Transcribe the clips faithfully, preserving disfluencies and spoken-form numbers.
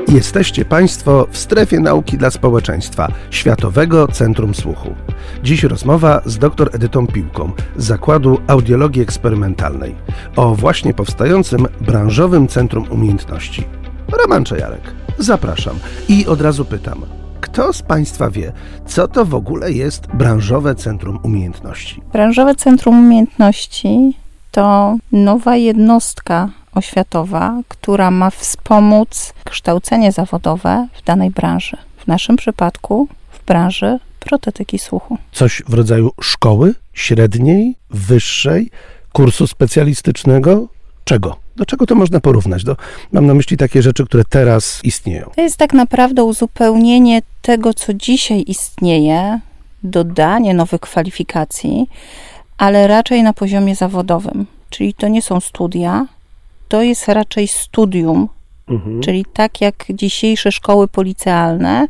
Jesteście Państwo w strefie nauki dla społeczeństwa Światowego Centrum Słuchu. Dziś rozmowa z dr Edytą Piłką z Zakładu Audiologii Eksperymentalnej o właśnie powstającym branżowym Centrum Umiejętności. Roman Czajarek, zapraszam i od razu pytam, kto z Państwa wie, co to w ogóle jest branżowe Centrum Umiejętności? Branżowe Centrum Umiejętności to nowa jednostka oświatowa, która ma wspomóc kształcenie zawodowe w danej branży. W naszym przypadku w branży protetyki słuchu. Coś w rodzaju szkoły średniej, wyższej, kursu specjalistycznego? Czego? Do czego to można porównać? Do, mam na myśli takie rzeczy, które teraz istnieją. To jest tak naprawdę uzupełnienie tego, co dzisiaj istnieje, dodanie nowych kwalifikacji, ale raczej na poziomie zawodowym. Czyli to nie są studia, to jest raczej studium, mhm. czyli tak jak dzisiejsze szkoły policealne,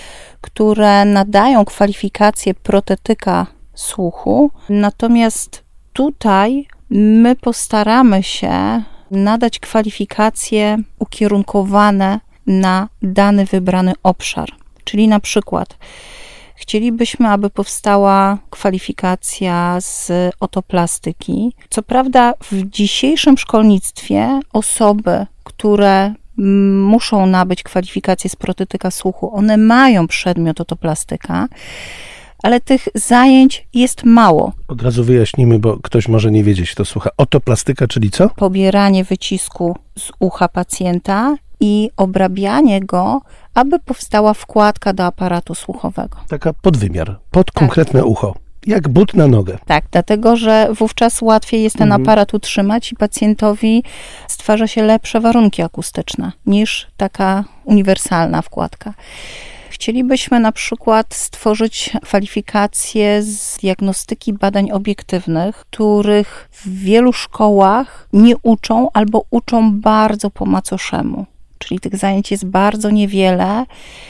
które nadają kwalifikację protetyka słuchu. Natomiast tutaj my postaramy się nadać kwalifikacje ukierunkowane na dany wybrany obszar. Czyli na przykład chcielibyśmy, aby powstała kwalifikacja z otoplastyki. Co prawda w dzisiejszym szkolnictwie osoby, które muszą nabyć kwalifikację z protetyka słuchu, one mają przedmiot otoplastyka, ale tych zajęć jest mało. Od razu wyjaśnimy, bo ktoś może nie wiedzieć, kto słucha. Otoplastyka, czyli co? Pobieranie wycisku z ucha pacjenta i obrabianie go, aby powstała wkładka do aparatu słuchowego. Taka podwymiar, pod tak. konkretne ucho. Jak but na nogę. Tak, dlatego, że wówczas łatwiej jest ten mhm. aparat utrzymać i pacjentowi stwarza się lepsze warunki akustyczne niż taka uniwersalna wkładka. Chcielibyśmy na przykład stworzyć kwalifikacje z diagnostyki badań obiektywnych, których w wielu szkołach nie uczą albo uczą bardzo po macoszemu. Czyli tych zajęć jest bardzo niewiele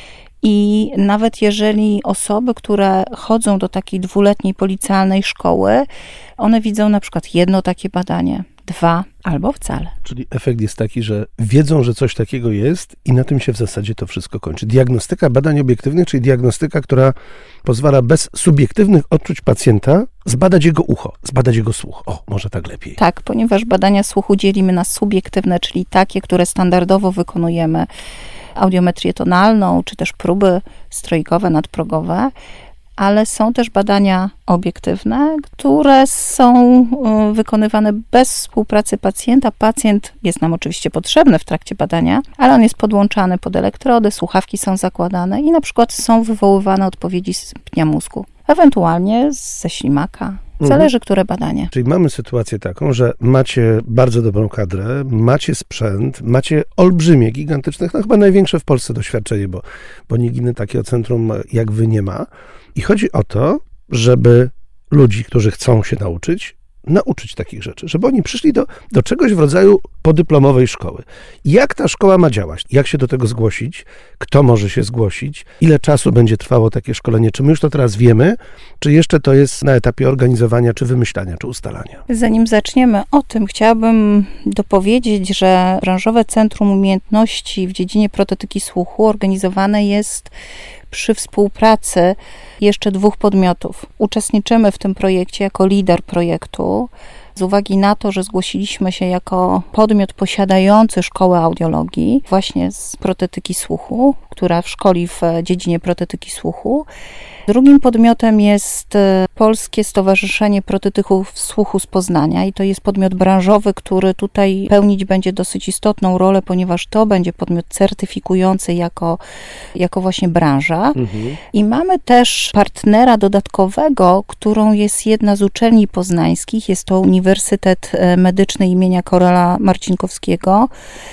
i nawet jeżeli osoby, które chodzą do takiej dwuletniej policjalnej szkoły, one widzą na przykład jedno takie badanie, dwa albo wcale. Czyli efekt jest taki, że wiedzą, że coś takiego jest i na tym się w zasadzie to wszystko kończy. Diagnostyka badań obiektywnych, czyli diagnostyka, która pozwala bez subiektywnych odczuć pacjenta zbadać jego ucho, zbadać jego słuch. O, może tak lepiej. Tak, ponieważ badania słuchu dzielimy na subiektywne, czyli takie, które standardowo wykonujemy, audiometrię tonalną, czy też próby strojkowe, nadprogowe, ale są też badania obiektywne, które są wykonywane bez współpracy pacjenta. Pacjent jest nam oczywiście potrzebny w trakcie badania, ale on jest podłączany pod elektrody, słuchawki są zakładane i na przykład są wywoływane odpowiedzi z pnia mózgu, ewentualnie ze ślimaka. Zależy, mhm. które badanie. Czyli mamy sytuację taką, że macie bardzo dobrą kadrę, macie sprzęt, macie olbrzymie, gigantyczne, no chyba największe w Polsce doświadczenie, bo, bo nikt inny takiego centrum jak wy nie ma. I chodzi o to, żeby ludzi, którzy chcą się nauczyć, nauczyć takich rzeczy, żeby oni przyszli do, do czegoś w rodzaju podyplomowej szkoły. Jak ta szkoła ma działać? Jak się do tego zgłosić? Kto może się zgłosić? Ile czasu będzie trwało takie szkolenie? Czy my już to teraz wiemy? Czy jeszcze to jest na etapie organizowania, czy wymyślania, czy ustalania? Zanim zaczniemy o tym, chciałabym dopowiedzieć, że Branżowe Centrum Umiejętności w dziedzinie protetyki słuchu organizowane jest przy współpracy jeszcze dwóch podmiotów. Uczestniczymy w tym projekcie jako lider projektu z uwagi na to, że zgłosiliśmy się jako podmiot posiadający szkołę audiologii właśnie z protetyki słuchu, która szkoli w dziedzinie protetyki słuchu. Drugim podmiotem jest Polskie Stowarzyszenie Protetyków Słuchu z Poznania i to jest podmiot branżowy, który tutaj pełnić będzie dosyć istotną rolę, ponieważ to będzie podmiot certyfikujący jako, jako właśnie branża. Mhm. I mamy też partnera dodatkowego, którą jest jedna z uczelni poznańskich, jest to Uniwersytet Medyczny imienia Karola Marcinkowskiego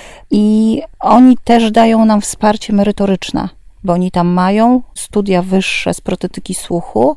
i oni też dają nam wsparcie merytoryczne, bo oni tam mają studia wyższe z protetyki słuchu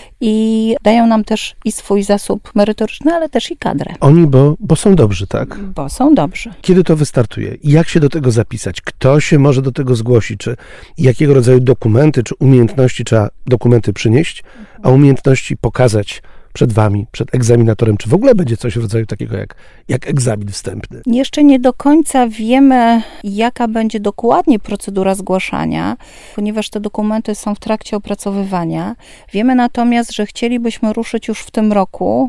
i dają nam też i swój zasób merytoryczny, ale też i kadrę. Oni, bo, bo są dobrzy, tak? Bo są dobrzy. Kiedy to wystartuje? Jak się do tego zapisać? Kto się może do tego zgłosić? Czy jakiego rodzaju dokumenty, czy umiejętności trzeba dokumenty przynieść, a umiejętności pokazać przed wami, przed egzaminatorem? Czy w ogóle będzie coś w rodzaju takiego jak, jak egzamin wstępny? Jeszcze nie do końca wiemy, jaka będzie dokładnie procedura zgłaszania, ponieważ te dokumenty są w trakcie opracowywania. Wiemy natomiast, że chcielibyśmy ruszyć już w tym roku.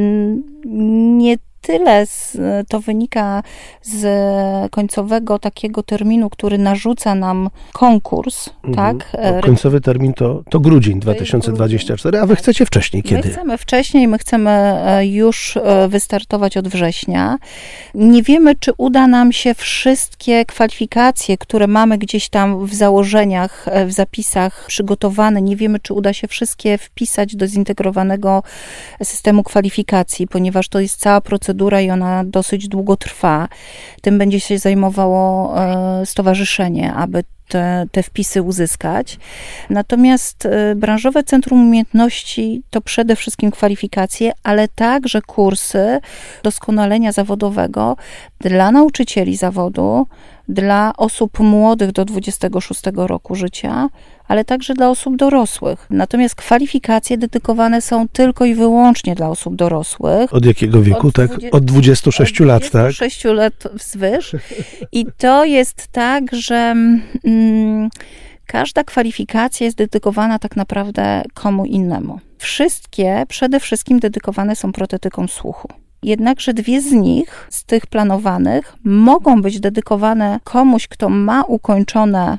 Nie tyle z, to wynika z końcowego takiego terminu, który narzuca nam konkurs, mhm. tak? Bo końcowy termin to, to grudzień dwa tysiące dwudziesty czwarty, a wy chcecie wcześniej kiedy? My chcemy wcześniej, my chcemy już wystartować od września. Nie wiemy, czy uda nam się wszystkie kwalifikacje, które mamy gdzieś tam w założeniach, w zapisach przygotowane, nie wiemy, czy uda się wszystkie wpisać do zintegrowanego systemu kwalifikacji, ponieważ to jest cała procedura i ona dosyć długo trwa. Tym będzie się zajmowało stowarzyszenie, aby te, te wpisy uzyskać. Natomiast branżowe Centrum Umiejętności to przede wszystkim kwalifikacje, ale także kursy doskonalenia zawodowego dla nauczycieli zawodu, dla osób młodych do dwudziestego szóstego roku życia, ale także dla osób dorosłych. Natomiast kwalifikacje dedykowane są tylko i wyłącznie dla osób dorosłych. Od jakiego wieku? Od, tak? Od dwudziestu sześciu lat, tak? Od dwudziestu sześciu lat wzwyż. I to jest tak, że mm, każda kwalifikacja jest dedykowana tak naprawdę komu innemu. Wszystkie przede wszystkim dedykowane są protetykom słuchu. Jednakże dwie z nich, z tych planowanych, mogą być dedykowane komuś, kto ma ukończone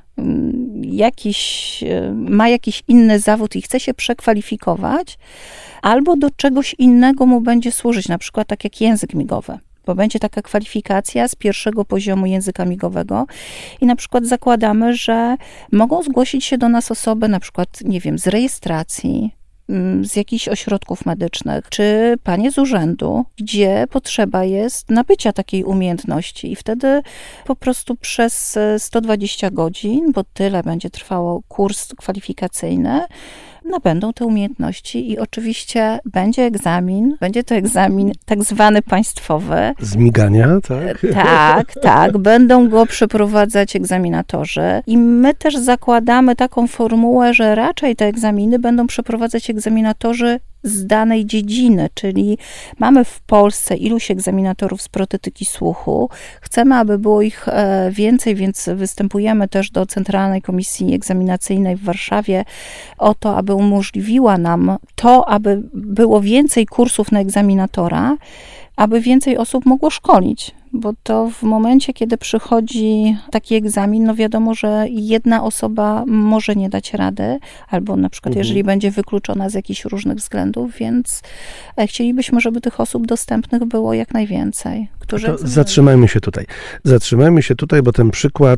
jakiś, ma jakiś inny zawód i chce się przekwalifikować, albo do czegoś innego mu będzie służyć, na przykład tak jak język migowy. Bo będzie taka kwalifikacja z pierwszego poziomu języka migowego i na przykład zakładamy, że mogą zgłosić się do nas osoby na przykład, nie wiem, z rejestracji, z jakichś ośrodków medycznych, czy panie z urzędu, gdzie potrzeba jest nabycia takiej umiejętności i wtedy po prostu przez sto dwadzieścia godzin, bo tyle będzie trwało kurs kwalifikacyjny, nabędą te umiejętności i oczywiście będzie egzamin, będzie to egzamin tak zwany państwowy. Z migania, tak? Tak, tak. Będą go przeprowadzać egzaminatorzy i my też zakładamy taką formułę, że raczej te egzaminy będą przeprowadzać egzaminatorzy z danej dziedziny, czyli mamy w Polsce iluś egzaminatorów z protetyki słuchu. Chcemy, aby było ich więcej, więc występujemy też do Centralnej Komisji Egzaminacyjnej w Warszawie o to, aby umożliwiła nam to, aby było więcej kursów na egzaminatora, aby więcej osób mogło szkolić. Bo to w momencie, kiedy przychodzi taki egzamin, no wiadomo, że jedna osoba może nie dać rady, albo na przykład mhm. jeżeli będzie wykluczona z jakichś różnych względów, więc chcielibyśmy, żeby tych osób dostępnych było jak najwięcej. Którzy to zatrzymajmy się tutaj. Zatrzymajmy się tutaj, bo ten przykład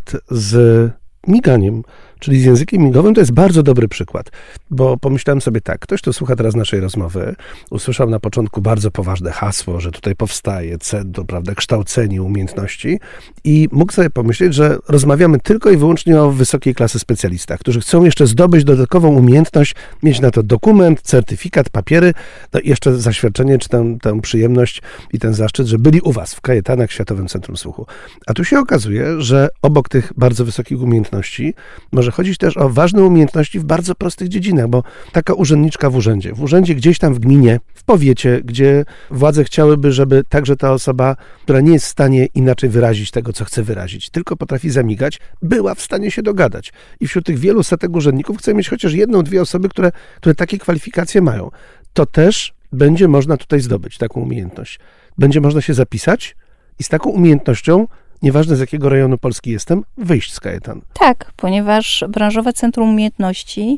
z miganiem, czyli z językiem migowym, to jest bardzo dobry przykład, bo pomyślałem sobie tak, ktoś, kto słucha teraz naszej rozmowy, usłyszał na początku bardzo poważne hasło, że tutaj powstaje centrum, prawda, kształcenie umiejętności i mógł sobie pomyśleć, że rozmawiamy tylko i wyłącznie o wysokiej klasy specjalistach, którzy chcą jeszcze zdobyć dodatkową umiejętność, mieć na to dokument, certyfikat, papiery, no i jeszcze zaświadczenie, czy tę, tę przyjemność i ten zaszczyt, że byli u was w Kajetanach, Światowym Centrum Słuchu. A tu się okazuje, że obok tych bardzo wysokich umiejętności może chodzić też o ważne umiejętności w bardzo prostych dziedzinach, bo taka urzędniczka w urzędzie, w urzędzie gdzieś tam w gminie, w powiecie, gdzie władze chciałyby, żeby także ta osoba, która nie jest w stanie inaczej wyrazić tego, co chce wyrazić, tylko potrafi zamigać, była w stanie się dogadać. I wśród tych wielu setek urzędników chcę mieć chociaż jedną, dwie osoby, które, które takie kwalifikacje mają. To też będzie można tutaj zdobyć taką umiejętność. Będzie można się zapisać i z taką umiejętnością, nieważne z jakiego rejonu Polski jestem, wyjść z Kajetan. Tak, ponieważ branżowe Centrum Umiejętności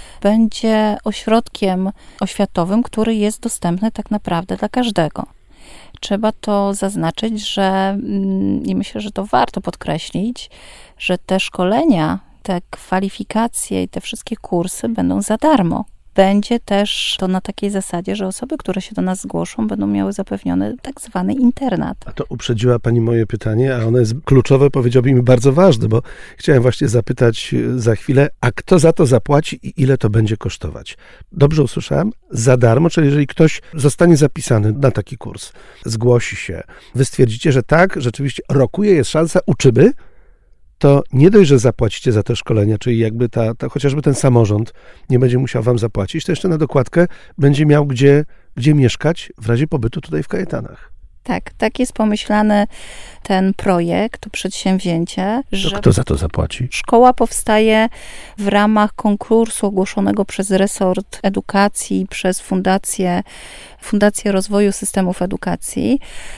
będzie ośrodkiem oświatowym, który jest dostępny tak naprawdę dla każdego. Trzeba to zaznaczyć, że i myślę, że to warto podkreślić, że te szkolenia, te kwalifikacje i te wszystkie kursy będą za darmo. Będzie też to na takiej zasadzie, że osoby, które się do nas zgłoszą, będą miały zapewniony tak zwany internat. A to uprzedziła pani moje pytanie, a ono jest kluczowe, powiedziałbym, bardzo ważne, bo chciałem właśnie zapytać za chwilę, a kto za to zapłaci i ile to będzie kosztować? Dobrze usłyszałem? Za darmo, czyli jeżeli ktoś zostanie zapisany na taki kurs, zgłosi się, wy stwierdzicie, że tak, rzeczywiście rokuje, jest szansa, uczymy, to nie dość, że zapłacicie za te szkolenia, czyli jakby ta, ta, chociażby ten samorząd nie będzie musiał wam zapłacić, to jeszcze na dokładkę będzie miał gdzie, gdzie mieszkać w razie pobytu tutaj w Kajetanach. Tak, tak jest pomyślany ten projekt, to przedsięwzięcie, że to kto za to zapłaci? Szkoła powstaje w ramach konkursu ogłoszonego przez resort edukacji, przez Fundację, Fundację Rozwoju Systemów Edukacji,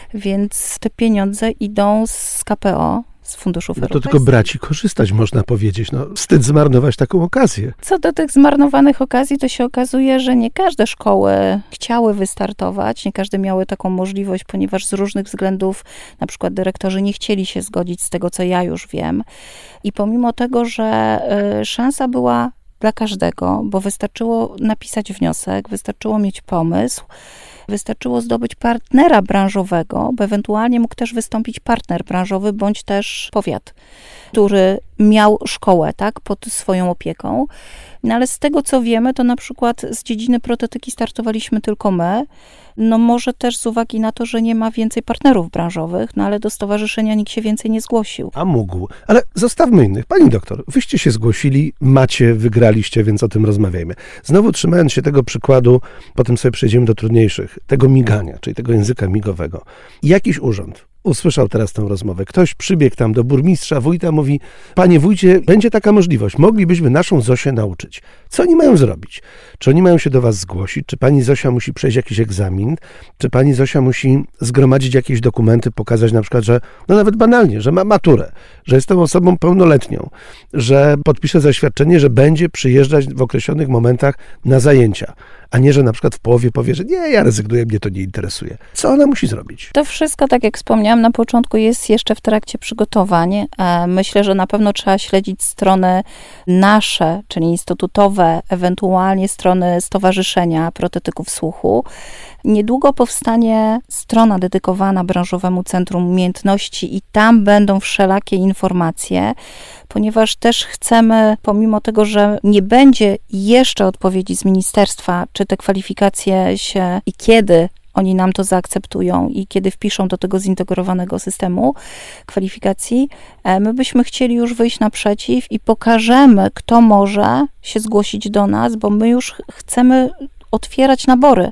więc te pieniądze idą z K P O, z funduszów no to europejskich. tylko brać i korzystać, można powiedzieć. No, wstyd zmarnować taką okazję. Co do tych zmarnowanych okazji, to się okazuje, że nie każde szkoły chciały wystartować, nie każde miały taką możliwość, ponieważ z różnych względów, na przykład dyrektorzy nie chcieli się zgodzić z tego, co ja już wiem. I pomimo tego, że y, szansa była dla każdego, bo wystarczyło napisać wniosek, wystarczyło mieć pomysł, wystarczyło zdobyć partnera branżowego, bo ewentualnie mógł też wystąpić partner branżowy, bądź też powiat, który miał szkołę, tak, pod swoją opieką. No ale z tego, co wiemy, to na przykład z dziedziny protetyki startowaliśmy tylko my. No może też z uwagi na to, że nie ma więcej partnerów branżowych, no ale do stowarzyszenia nikt się więcej nie zgłosił. A mógł. Ale zostawmy innych. Pani doktor, wyście się zgłosili, macie, wygraliście, więc o tym rozmawiajmy. Znowu trzymając się tego przykładu, potem sobie przejdziemy do trudniejszych, tego migania, czyli tego języka migowego. Jakiś urząd usłyszał teraz tę rozmowę. Ktoś przybiegł tam do burmistrza, wójta, mówi: panie wójcie, będzie taka możliwość, moglibyśmy naszą Zosię nauczyć. Co oni mają zrobić? Czy oni mają się do was zgłosić? Czy pani Zosia musi przejść jakiś egzamin? Czy pani Zosia musi zgromadzić jakieś dokumenty, pokazać na przykład, że, no nawet banalnie, że ma maturę, że jest tą osobą pełnoletnią, że podpisze zaświadczenie, że będzie przyjeżdżać w określonych momentach na zajęcia, a nie, że na przykład w połowie powie, że nie, ja rezygnuję, mnie to nie interesuje. Co ona musi zrobić? To wszystko, tak jak wspomniałam na początku, jest jeszcze w trakcie przygotowań. Myślę, że na pewno trzeba śledzić strony nasze, czyli instytutowe, ewentualnie strony Stowarzyszenia Protetyków Słuchu. Niedługo powstanie strona dedykowana Branżowemu Centrum Umiejętności i tam będą wszelakie informacje, ponieważ też chcemy, pomimo tego, że nie będzie jeszcze odpowiedzi z ministerstwa, czy te kwalifikacje się i kiedy oni nam to zaakceptują i kiedy wpiszą do tego zintegrowanego systemu kwalifikacji, my byśmy chcieli już wyjść naprzeciw i pokażemy, kto może się zgłosić do nas, bo my już chcemy otwierać nabory,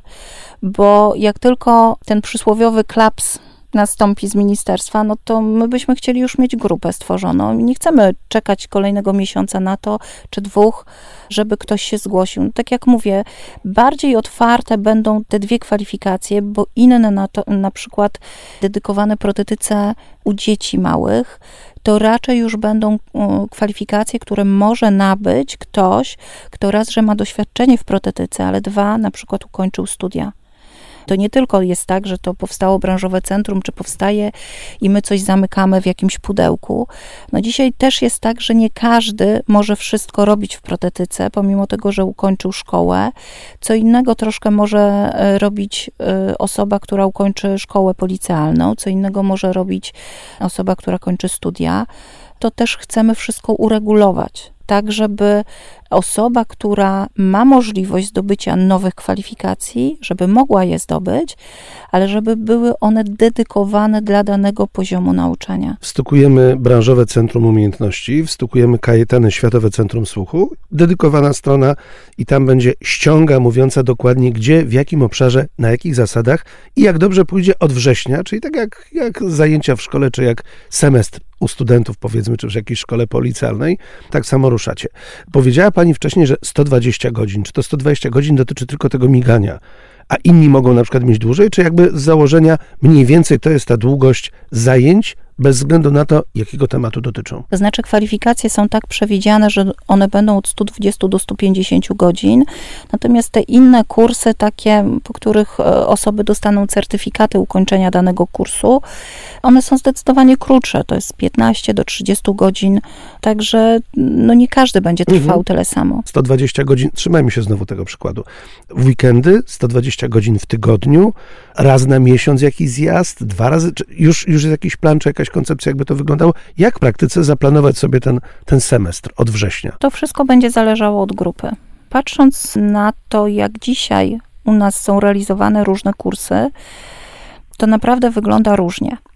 bo jak tylko ten przysłowiowy klaps nastąpi z ministerstwa, no to my byśmy chcieli już mieć grupę stworzoną i nie chcemy czekać kolejnego miesiąca na to, czy dwóch, żeby ktoś się zgłosił. No, tak jak mówię, bardziej otwarte będą te dwie kwalifikacje, bo inne, na, to, na przykład dedykowane protetyce u dzieci małych, to raczej już będą kwalifikacje, które może nabyć ktoś, kto raz, że ma doświadczenie w protetyce, ale dwa, na przykład ukończył studia. To nie tylko jest tak, że to powstało branżowe centrum, czy powstaje i my coś zamykamy w jakimś pudełku. No dzisiaj też jest tak, że nie każdy może wszystko robić w protetyce, pomimo tego, że ukończył szkołę. Co innego troszkę może robić osoba, która ukończy szkołę policealną, co innego może robić osoba, która kończy studia. To też chcemy wszystko uregulować, tak żeby osoba, która ma możliwość zdobycia nowych kwalifikacji, żeby mogła je zdobyć, ale żeby były one dedykowane dla danego poziomu nauczania. Wstukujemy Branżowe Centrum Umiejętności, wstukujemy Kajetany Światowe Centrum Słuchu, dedykowana strona i tam będzie ściąga mówiąca dokładnie gdzie, w jakim obszarze, na jakich zasadach i jak dobrze pójdzie od września, czyli tak jak, jak zajęcia w szkole, czy jak semestr u studentów, powiedzmy, czy w jakiejś szkole policealnej, tak samo ruszacie. Powiedziała pani wcześniej, że sto dwadzieścia godzin. Czy to sto dwadzieścia godzin dotyczy tylko tego migania, a inni mogą na przykład mieć dłużej, czy jakby z założenia mniej więcej to jest ta długość zajęć, bez względu na to, jakiego tematu dotyczą? To znaczy kwalifikacje są tak przewidziane, że one będą od stu dwudziestu do stu pięćdziesięciu godzin, natomiast te inne kursy, takie, po których osoby dostaną certyfikaty ukończenia danego kursu, one są zdecydowanie krótsze, to jest piętnaście do trzydziestu godzin, także no nie każdy będzie trwał mhm. tyle samo. sto dwadzieścia godzin, trzymajmy się znowu tego przykładu. W weekendy sto dwadzieścia godzin w tygodniu, raz na miesiąc jakiś zjazd, dwa razy, już, już jest jakiś plan, czy jakaś koncepcja, jakby to wyglądało? Jak w praktyce zaplanować sobie ten, ten semestr od września? To wszystko będzie zależało od grupy. Patrząc na to, jak dzisiaj u nas są realizowane różne kursy, to naprawdę wygląda różnie.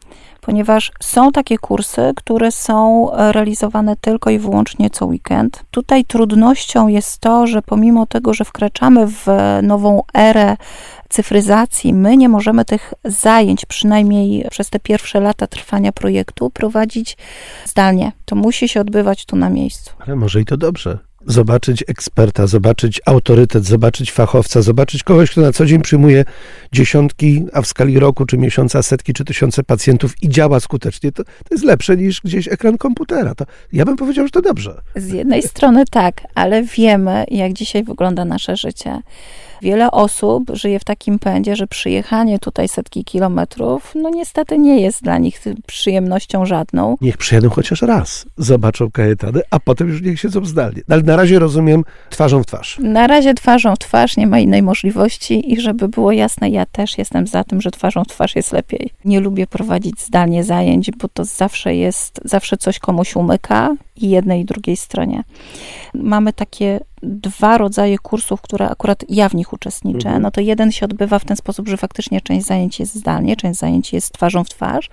ponieważ są takie kursy, które są realizowane tylko i wyłącznie co weekend. Tutaj trudnością jest to, że pomimo tego, że wkraczamy w nową erę cyfryzacji, my nie możemy tych zajęć, przynajmniej przez te pierwsze lata trwania projektu, prowadzić zdalnie. To musi się odbywać tu na miejscu. Ale może i to dobrze. Zobaczyć eksperta, zobaczyć autorytet, zobaczyć fachowca, zobaczyć kogoś, kto na co dzień przyjmuje dziesiątki, a w skali roku, czy miesiąca, setki, czy tysiące pacjentów i działa skutecznie, to, to jest lepsze niż gdzieś ekran komputera. To ja bym powiedział, że to dobrze. Z jednej strony tak, ale wiemy, jak dzisiaj wygląda nasze życie. Wiele osób żyje w takim pędzie, że przyjechanie tutaj setki kilometrów, no niestety nie jest dla nich przyjemnością żadną. Niech przyjadą chociaż raz, zobaczą kajetany, a potem już niech siedzą zdalnie. Ale na razie rozumiem twarzą w twarz. Na razie twarzą w twarz, nie ma innej możliwości i żeby było jasne, ja też jestem za tym, że twarzą w twarz jest lepiej. Nie lubię prowadzić zdalnie zajęć, bo to zawsze jest, zawsze coś komuś umyka i jednej i drugiej stronie. Mamy takie dwa rodzaje kursów, które akurat ja w nich uczestniczę. Mhm. No to jeden się odbywa w ten sposób, że faktycznie część zajęć jest zdalnie, część zajęć jest twarzą w twarz,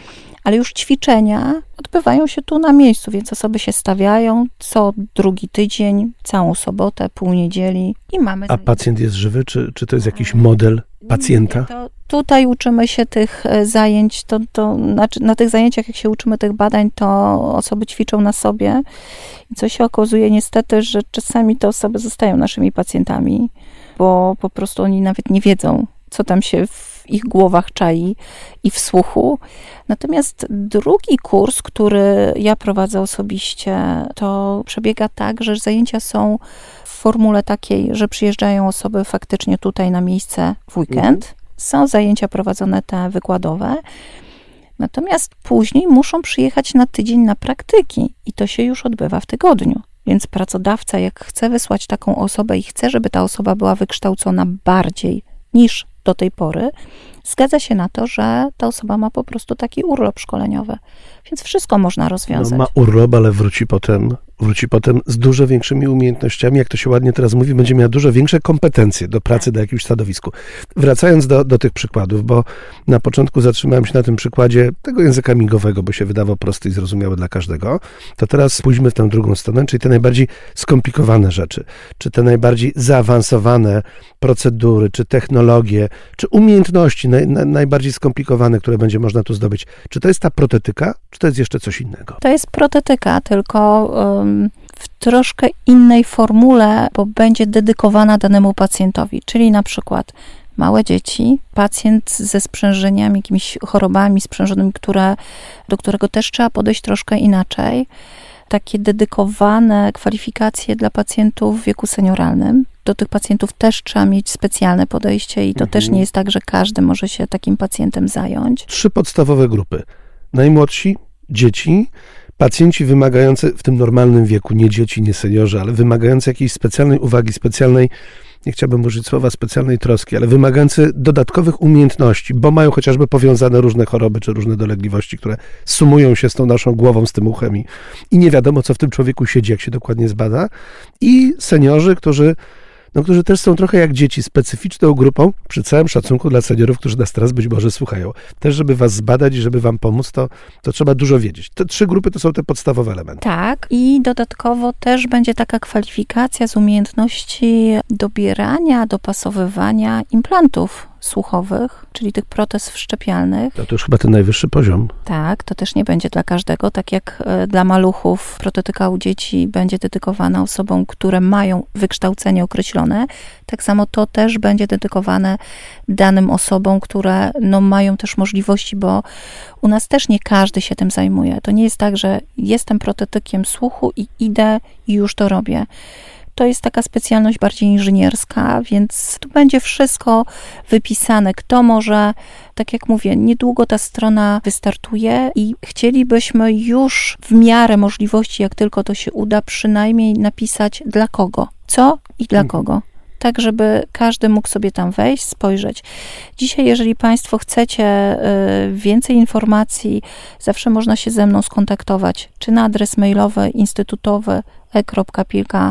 ale już ćwiczenia odbywają się tu na miejscu, więc osoby się stawiają co drugi tydzień, całą sobotę, pół niedzieli i mamy... A pacjent jest żywy, czy, czy to jest jakiś model pacjenta? To tutaj uczymy się tych zajęć, to, to znaczy na tych zajęciach, jak się uczymy tych badań, to osoby ćwiczą na sobie i co się okazuje niestety, że czasami te osoby zostają naszymi pacjentami, bo po prostu oni nawet nie wiedzą, co tam się w ich głowach czai i w słuchu. Natomiast drugi kurs, który ja prowadzę osobiście, to przebiega tak, że zajęcia są w formule takiej, że przyjeżdżają osoby faktycznie tutaj na miejsce w weekend. Mhm. Są zajęcia prowadzone te wykładowe. Natomiast później muszą przyjechać na tydzień na praktyki i to się już odbywa w tygodniu. Więc pracodawca, jak chce wysłać taką osobę i chce, żeby ta osoba była wykształcona bardziej niż do tej pory, zgadza się na to, że ta osoba ma po prostu taki urlop szkoleniowy. Więc wszystko można rozwiązać. No, ma urlop, ale wróci potem, wróci potem z dużo większymi umiejętnościami, jak to się ładnie teraz mówi, będzie miała dużo większe kompetencje do pracy na jakimś stanowisku. Wracając do, do tych przykładów, bo na początku zatrzymałem się na tym przykładzie tego języka migowego, bo się wydawał prosty i zrozumiały dla każdego, to teraz pójdźmy w tę drugą stronę, czyli te najbardziej skomplikowane rzeczy, czy te najbardziej zaawansowane procedury, czy technologie, czy umiejętności naj, na, najbardziej skomplikowane, które będzie można tu zdobyć. Czy to jest ta protetyka, czy to jest jeszcze coś innego? To jest protetyka, tylko um, w troszkę innej formule, bo będzie dedykowana danemu pacjentowi, czyli na przykład małe dzieci, pacjent ze sprzężeniami, jakimiś chorobami sprzężonymi, które, do którego też trzeba podejść troszkę inaczej. Takie dedykowane kwalifikacje dla pacjentów w wieku senioralnym. Do tych pacjentów też trzeba mieć specjalne podejście i to mhm. też nie jest tak, że każdy może się takim pacjentem zająć. Trzy podstawowe grupy. Najmłodsi, dzieci, pacjenci wymagający w tym normalnym wieku, nie dzieci, nie seniorzy, ale wymagający jakiejś specjalnej uwagi, specjalnej, nie chciałbym użyć słowa specjalnej troski, ale wymagający dodatkowych umiejętności, bo mają chociażby powiązane różne choroby czy różne dolegliwości, które sumują się z tą naszą głową, z tym uchem i, i nie wiadomo, co w tym człowieku siedzi, jak się dokładnie zbada. I seniorzy, którzy no, którzy też są trochę jak dzieci, specyficzną grupą, przy całym szacunku dla seniorów, którzy nas teraz być może słuchają. Też, żeby was zbadać i żeby wam pomóc, to, to trzeba dużo wiedzieć. Te trzy grupy to są te podstawowe elementy. Tak, i dodatkowo też będzie taka kwalifikacja z umiejętności dobierania, dopasowywania implantów słuchowych, czyli tych protez wszczepialnych. To, to już chyba ten najwyższy poziom. Tak, to też nie będzie dla każdego, tak jak dla maluchów protetyka u dzieci będzie dedykowana osobom, które mają wykształcenie określone, tak samo to też będzie dedykowane danym osobom, które no, mają też możliwości, bo u nas też nie każdy się tym zajmuje. To nie jest tak, że jestem protetykiem słuchu i idę i już to robię. To jest taka specjalność bardziej inżynierska, więc tu będzie wszystko wypisane. Kto może, tak jak mówię, niedługo ta strona wystartuje i chcielibyśmy już w miarę możliwości, jak tylko to się uda, przynajmniej napisać dla kogo, co i dla kogo. Tak, żeby każdy mógł sobie tam wejść, spojrzeć. Dzisiaj, jeżeli Państwo chcecie więcej informacji, zawsze można się ze mną skontaktować, czy na adres mailowy instytutowy e kropka pilka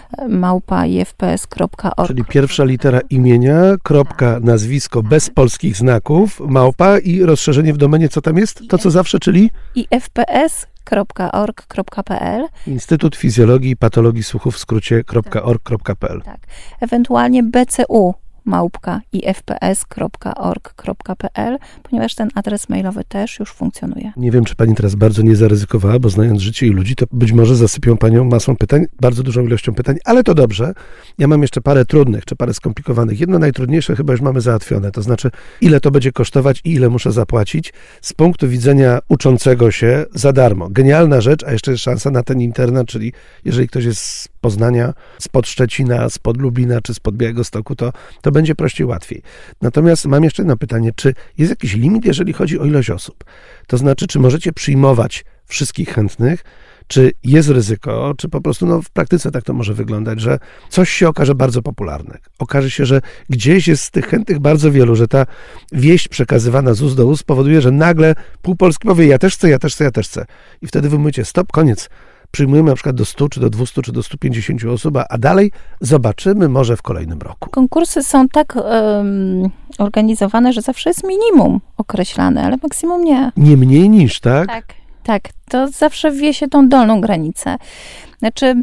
małpa i f p s kropka org. Czyli pierwsza litera imienia, kropka, nazwisko bez polskich znaków, małpa i rozszerzenie w domenie, co tam jest? To co zawsze, czyli? I f p s kropka org kropka p l. Instytut Fizjologii i Patologii Słuchu w skrócie .org kropka p l. Tak. Ewentualnie b c u małpka i f p s kropka org kropka p l, ponieważ ten adres mailowy też już funkcjonuje. Nie wiem, czy pani teraz bardzo nie zaryzykowała, bo znając życie i ludzi, to być może zasypią panią masą pytań, bardzo dużą ilością pytań, ale to dobrze. Ja mam jeszcze parę trudnych, czy parę skomplikowanych. Jedno najtrudniejsze chyba już mamy załatwione, to znaczy ile to będzie kosztować i ile muszę zapłacić z punktu widzenia uczącego się za darmo. Genialna rzecz, a jeszcze jest szansa na ten internat, czyli jeżeli ktoś jest z Poznania, spod Szczecina, spod Lublina, czy spod Białegostoku, to, to będzie prościej, łatwiej. Natomiast mam jeszcze jedno pytanie, czy jest jakiś limit, jeżeli chodzi o ilość osób? To znaczy, czy możecie przyjmować wszystkich chętnych, czy jest ryzyko, czy po prostu no, w praktyce tak to może wyglądać, że coś się okaże bardzo popularne. Okaże się, że gdzieś jest z tych chętnych bardzo wielu, że ta wieść przekazywana z ust do ust spowoduje, że nagle pół Polski powie, ja też chcę, ja też chcę, ja też chcę. I wtedy wy mówicie, stop, koniec. Przyjmujemy na przykład do stu, czy do dwustu, czy do stu pięćdziesięciu osób, a dalej zobaczymy może w kolejnym roku. Konkursy są tak um, organizowane, że zawsze jest minimum określane, ale maksimum nie. Nie mniej niż, tak? Tak, tak. To zawsze wie się tą dolną granicę. Znaczy,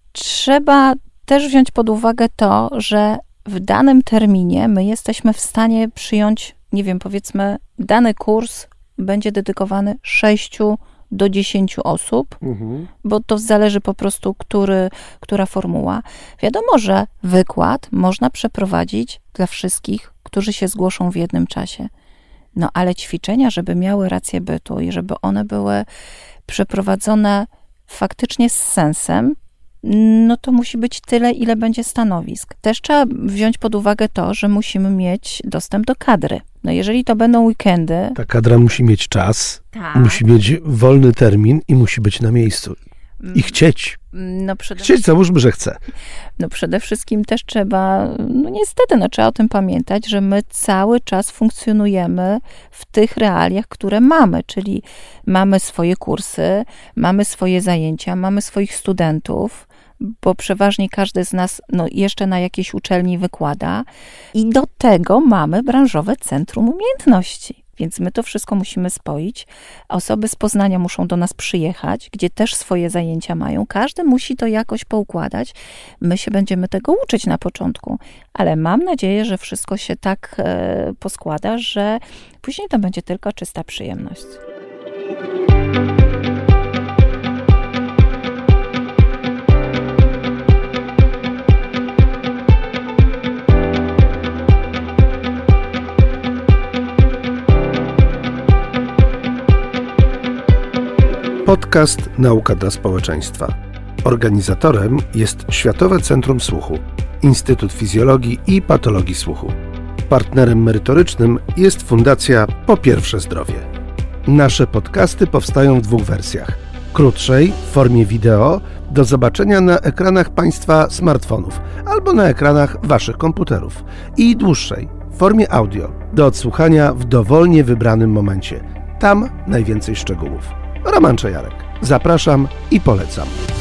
trzeba też wziąć pod uwagę to, że w danym terminie my jesteśmy w stanie przyjąć, nie wiem, powiedzmy, dany kurs będzie dedykowany sześciu do dziesięciu osób, mhm. bo to zależy po prostu, który, która formuła. Wiadomo, że wykład można przeprowadzić dla wszystkich, którzy się zgłoszą w jednym czasie. No ale ćwiczenia, żeby miały rację bytu i żeby one były przeprowadzone faktycznie z sensem, no to musi być tyle, ile będzie stanowisk. Też trzeba wziąć pod uwagę to, że musimy mieć dostęp do kadry. No jeżeli to będą weekendy... Ta kadra musi mieć czas, tak. musi mieć wolny termin i musi być na miejscu. I chcieć. No przede... Chcieć, załóżmy, że chce. No przede wszystkim też trzeba, no niestety, no trzeba o tym pamiętać, że my cały czas funkcjonujemy w tych realiach, które mamy, czyli mamy swoje kursy, mamy swoje zajęcia, mamy swoich studentów, bo przeważnie każdy z nas no, jeszcze na jakiejś uczelni wykłada i do tego mamy branżowe centrum umiejętności. Więc my to wszystko musimy spoić. Osoby z Poznania muszą do nas przyjechać, gdzie też swoje zajęcia mają. Każdy musi to jakoś poukładać. My się będziemy tego uczyć na początku, ale mam nadzieję, że wszystko się tak e, poskłada, że później to będzie tylko czysta przyjemność. Podcast Nauka dla społeczeństwa. Organizatorem jest Światowe Centrum Słuchu, Instytut Fizjologii i Patologii Słuchu. Partnerem merytorycznym jest Fundacja Po Pierwsze Zdrowie. Nasze podcasty powstają w dwóch wersjach. Krótszej, w formie wideo, do zobaczenia na ekranach Państwa smartfonów albo na ekranach Waszych komputerów. I dłuższej, w formie audio, do odsłuchania w dowolnie wybranym momencie. Tam najwięcej szczegółów. Roman Czajarek. Zapraszam i polecam.